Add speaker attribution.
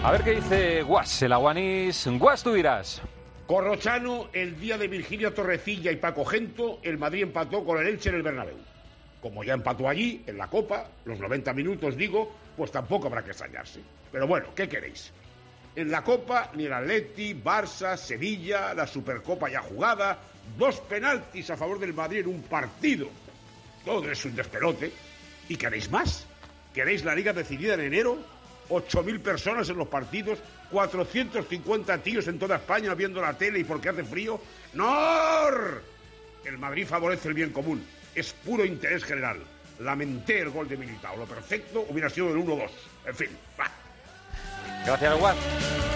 Speaker 1: A ver qué dice Guas, el aguanís. Guas, tú dirás.
Speaker 2: Corrochano, el día de Virginia Torrecilla y Paco Gento, el Madrid empató con el Elche en el Bernabéu. Como ya empató allí, en la Copa, los 90 minutos digo, pues tampoco habrá que extrañarse. Pero bueno, ¿qué queréis? En la Copa, ni el Atleti, Barça, Sevilla, la Supercopa ya jugada, 2 penaltis a favor del Madrid en un partido. Todo es un despelote. ¿Y queréis más? ¿Queréis la Liga decidida en enero? 8.000 personas en los partidos, 450 tíos en toda España viendo la tele y porque hace frío. ¡No! El Madrid favorece el bien común. Es puro interés general. Lamenté el gol de Militao. Lo perfecto hubiera sido el 1-2. En fin, va.
Speaker 1: Gracias, Guas.